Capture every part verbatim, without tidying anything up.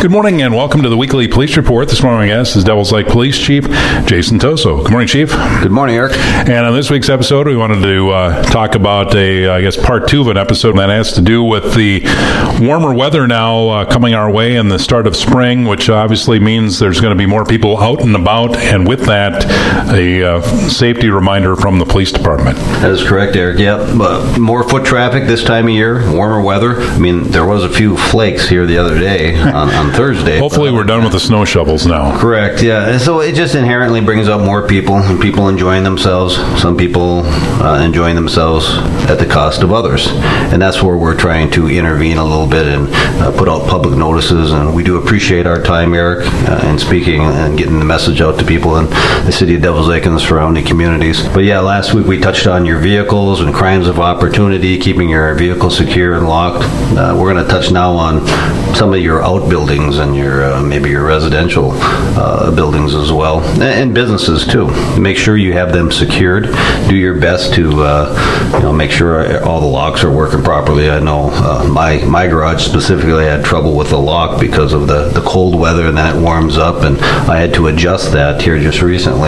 Good morning and welcome to the weekly police report. This morning, my guest is Devils Lake Police Chief Jason Toso. Good morning, Chief. Good morning, Eric. And on this week's episode, we wanted to uh, talk about a, I guess, part two of an episode that has to do with the warmer weather now uh, coming our way and the start of spring, which obviously means there's going to be more people out and about, and with that, a uh, safety reminder from the police department. That is correct, Eric. Yeah, uh, more foot traffic this time of year, warmer weather. I mean, there was a few flakes here the other day on, on Thursday. Hopefully we're done with the snow shovels now. Correct, yeah. And so it just inherently brings up more people, and people enjoying themselves, some people uh, enjoying themselves at the cost of others. And that's where we're trying to intervene a little bit and uh, put out public notices. And we do appreciate our time, Eric, uh, in speaking and getting the message out to people in the city of Devils Lake and the surrounding communities. But yeah, last week we touched on your vehicles and crimes of opportunity, keeping your vehicle secure and locked. Uh, we're going to touch now on some of your outbuildings and your uh, maybe your residential uh, buildings as well, and businesses too. Make sure you have them secured. Do your best to uh, you know make sure all the locks are working properly. I know uh, my my garage specifically had trouble with the lock because of the, the cold weather, and then it warms up, and I had to adjust that here just recently.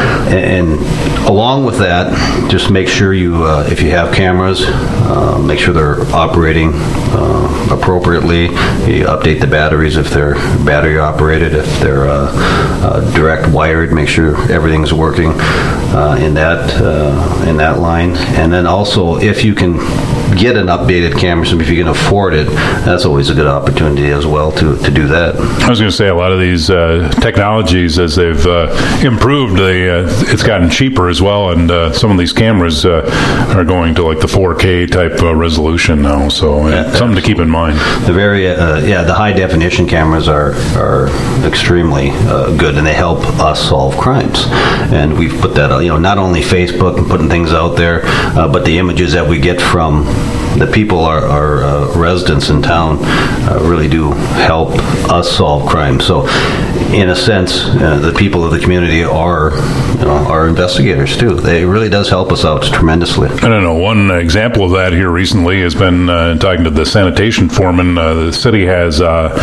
And, and along with that, just make sure you uh, if you have cameras, uh, make sure they're operating uh, appropriately. You update the batteries if they're battery operated, if they're uh, uh, direct wired, make sure everything's working uh, in that uh, in that line. And then also, if you can get an updated camera, so if you can afford it, that's always a good opportunity as well to, to do that. I was going to say, a lot of these uh, technologies, as they've uh, improved, they, uh, it's gotten cheaper as well, and uh, some of these cameras uh, are going to like the four K type uh, resolution now, so uh, yeah, something to keep in mind. The very, uh, yeah, the high definition cameras are, are extremely uh, good, and they help us solve crimes. And we've put that, you know, not only Facebook and putting things out there, uh, but the images that we get from the people, our, our uh, residents in town, uh, really do help us solve crime. So, in a sense, uh, the people of the community are, you know, are investigators too. They really does help us out tremendously. I don't know. One example of that here recently has been uh, talking to the sanitation foreman. Uh, the city has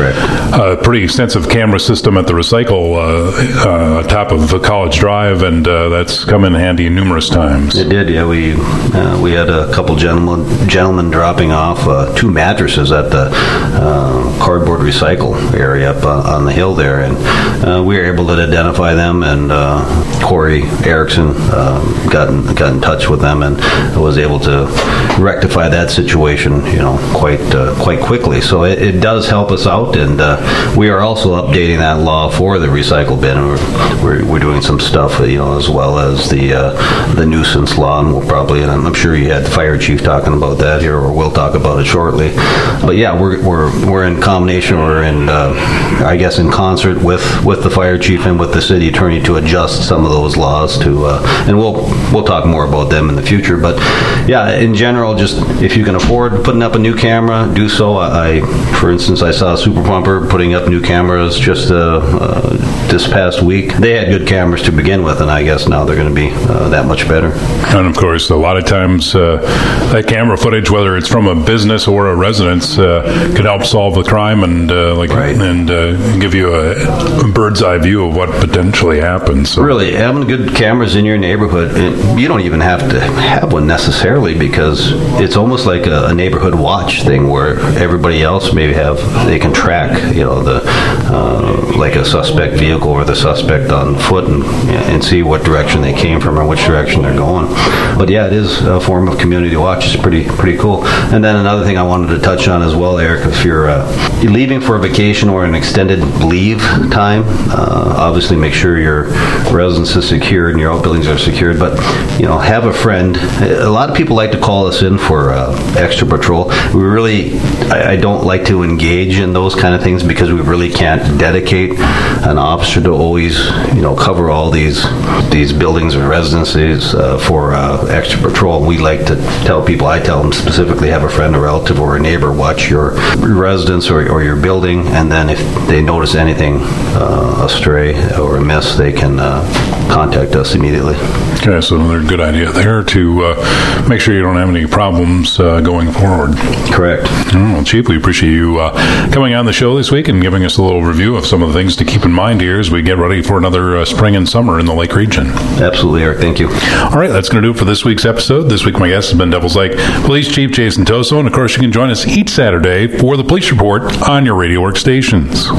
uh, a pretty extensive camera system at the recycle uh, uh, top of College Drive, and uh, that's come in handy numerous times. It did, yeah. We uh, we had a couple gentlemen gentlemen dropping off uh, two mattresses at the uh, cardboard recycle area up uh, on the hill there, and uh, we were able to identify them, and uh, Corey Erickson uh, got in, got in touch with them and was able to rectify that situation, you know, quite uh, quite quickly. So it, it does help us out, and uh, we are also updating that law for the recycle bin. We're, we're, we're doing some stuff, you know, as well as the uh, the nuisance law, and we'll probably, and I'm sure you had the fire chief talking about that here, or we'll talk about it shortly. But yeah, we're we're we're in combination, we're in uh, I guess in concert with, with the fire chief and with the city attorney to adjust some of those laws to, uh, and we'll we'll talk more about them in the future. But yeah, in general, just if you can afford putting up a new camera, do so. I, for instance, I saw Super Pumper putting up new cameras just uh, uh, this past week. They had good cameras to begin with, and I guess now they're going to be uh, that much better. And of course, a lot of times uh, that camera footage, whether it's from a business or a residence, uh, can help solve the crime and uh, like right. and uh, give you a, a bird's eye view of what potentially happens. So. Really, having good cameras in your neighborhood, it, you don't even have to have one necessarily, because it's almost like a, a neighborhood watch thing where everybody else maybe have, they can track, you know, the uh, like a suspect vehicle or the suspect on foot, and and see what direction they came from or which direction they're going. But yeah, it is a form of community watch. It's pretty pretty cool. And then another thing I wanted to touch on as well, Eric, if you're, uh, you're leaving for a vacation or an extended leave time, uh, obviously make sure your residence is secured and your outbuildings are secured. But you know, have a friend. A lot of people like to call us in for uh, extra patrol. We really, I, I don't like to engage in those kind of things because we really can't dedicate an officer to always, you know, cover all these these buildings or residences uh, for uh, extra patrol. We like to tell people, I tell them specifically, specifically have a friend, a relative, or a neighbor watch your residence or, or your building, and then if they notice anything uh, astray or amiss, they can uh, contact us immediately. Okay, so another good idea there to uh, make sure you don't have any problems uh, going forward. Correct. Oh, well, Chief, we appreciate you uh, coming on the show this week and giving us a little review of some of the things to keep in mind here as we get ready for another uh, spring and summer in the Lake region. Absolutely, Eric. Thank you. All right, that's going to do it for this week's episode. This week, my guest has been Devils Lake Police Chief Jason Toso, and of course, you can join us each Saturday for the Police Report on your radio workstations.